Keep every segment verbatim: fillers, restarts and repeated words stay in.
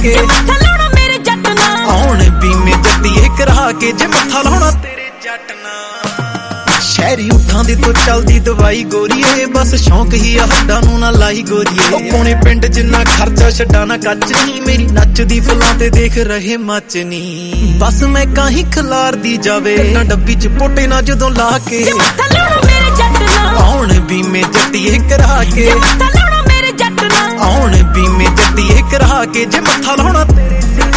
ਕੇ ਮੱਥਾ ਲਾਉਣਾ ਮੇਰੇ ਜੱਟ ਨਾਲ ਆਉਣ ਬੀਮੇ ਜੱਟੀਏ ਕਰਾ ਕੇ ਜੇ ਮੱਥਾ ਲਾਉਣਾ ਤੇਰੇ ਜੱਟ ਨਾਲ ਸ਼ਹਿਰੀ ਉਠਾਂ ਦੀ ਤੋਂ ਚੱਲਦੀ ਦਵਾਈ ਗੋਰੀਏ ਬਸ ਸ਼ੌਂਕ ਹੀ ਆ ਹੱਡਾਂ ਨੂੰ ਨਾ ਲਾਈ ਗੋਰੀਏ ਪੌਣੇ ਪਿੰਡ ਜਿੰਨਾ ਖਰਚਾ ਛੱਡਾ ਨਾ ਕੱਚ ਨਹੀਂ ਮੇਰੀ ਨੱਚਦੀ ਫੁੱਲਾਂ ਤੇ ਦੇਖ ਰਹੇ ਮੱਚ ਨਹੀਂ ਬਸ ਮੈਂ ਕਾਹੀਂ ਖਿਲਾਰਦੀ ਜਾਵੇ ਨਾ ਡੱਬੀ ਚ ਪੋਟੇ ਨਾ ਜਦੋਂ ਲਾ ਕੇ ਮੱਥਾ ਲਾਉਣਾ ਮੇਰੇ ਜੱਟ ਨਾਲ ਆਉਣ ਬੀਮੇ ਜੱਟੀਏ ਕਰਾ ਕੇ ਮੱਥਾ ਲਾਉਣਾ ਮੇਰੇ ਜੱਟ ਨਾਲ ਆਉਣ ਬੀਮੇ ਜੱਟੀਏ ਕਰਾ ਕੇ ਜੇ ਮੱਥਾ ਲਾਉਣਾ ਤੇਰੇ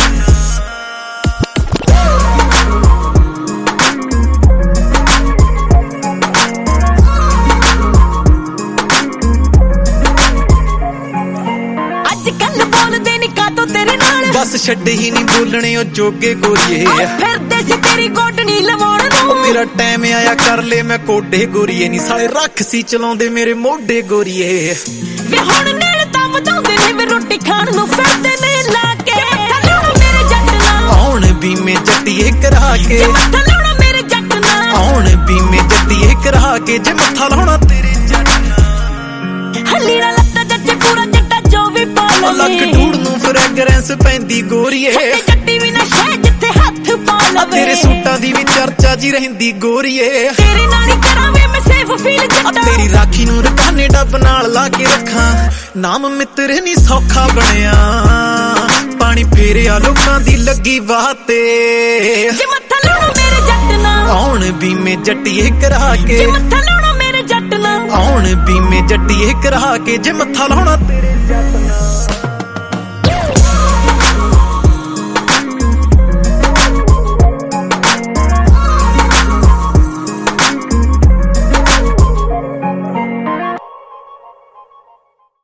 ਬਸ ਛੱਡੇ ਹੀ ਨਹੀਂ ਬੋਲਣੇ ਉਹ ਜੋਗੇ ਗੋਰੀਏ ਫਿਰਦੇ ਸੀ ਤੇਰੀ ਗੋਡਣੀ ਲਵਾਉਣ ਨੂੰ ਮੇਰਾ ਟਾਈਮ ਆਇਆ ਕਰ ਲੈ ਮੈਂ ਕੋਡੇ ਗੋਰੀਏ ਨਹੀਂ ਸਾਲੇ ਰੱਖ ਸੀ ਚਲਾਉਂਦੇ ਮੇਰੇ ਮੋਢੇ ਗੋਰੀਏ ਵੇ ਹੁਣ ਨੇੜ ਤਾਂ ਵਜਾਉਂਦੇ ਨੇ ਵੇ ਰੋਟੀ ਖਾਣ ਨੂੰ ਫਿਰਦੇ ਨੇ ਲਾ ਕੇ ਮੱਥਾ ਲਾਉਣਾ ਮੇਰੇ ਜੱਟ ਨਾਲ ਆਉਣ ਬੀਮੇ ਜੱਟੀਏ ਕਰਾ ਕੇ ਮੱਥਾ ਲਾਉਣਾ ਮੇਰੇ ਜੱਟ ਨਾਲ ਆਉਣ ਬੀਮੇ ਜੱਟੀਏ ਕਰਾ ਕੇ ਜੇ ਮੱਥਾ ਲਾਉਣਾ ਤੇਰੇ ਜੱਟ ਨਾਲ ਹੱਲੀ ਨਾ ਲੱਤਾਂ ਜੱਟੇ ਪੂਰਾ ਜੱਟਾ ਜੋ ਵੀ ਪਾ ਲਵੇ ਲੱਕ ਡੂੜ ਨੂੰ ਫ੍ਰੈਗਰੈਂਸ ਪੈਂਦੀ ਗੋਰੀਏ ਜੱਟੀ ਵੀ ਨਾ ਸ਼ਹਿ ਜਿੱਥੇ ਹੱਥ ਪਾ ਲਵੇ ਤੇਰੇ ਸੂਟਾਂ ਦੀ ਵੀ ਚਰਚਾ ਜੀ ਰਹਿੰਦੀ ਗੋਰੀਏ ਤੇਰੇ ਨਾਲ ਹੀ ਕਰਾਂਵੇ ਮੈਂ ਸੇਫ ਫੀਲ ਜੱਟਾ ਤੇਰੀ ਰਾਖੀ ਨੂੰ ਰਕਾਨੇ ਡੱਬ ਨਾਲ ਲਾ ਕੇ ਰੱਖਾਂ ਨਾਮ ਮਿੱਤਰ ਨਹੀਂ ਸੌਖਾ ਬਣਿਆ ਪਾਣੀ ਫੇਰਿਆ ਲੋਕਾਂ ਦੀ ਲੱਗੀ ਵਾਹ ਤੇ ਜੇ ਮੱਥਾ ਲਾਉਣਾ ਮੇਰੇ ਜੱਟ ਨਾਲ ਆਉਣ ਬੀਮੇ ਜੱਟੀਏ ਕਰਾ ਕੇ ਜੇ ਮੱਥਾ ਲਾਉਣਾ ਮੇਰੇ ਜੱਟ ਨਾਲ ਆਉਣ ਬੀਮੇ ਜੱਟੀਏ ਕਰਾ ਕੇ ਜੇ ਮੱਥਾ ਲਾਉਣਾ ਤੇਰੇ ਜੱਟ ਨਾਲ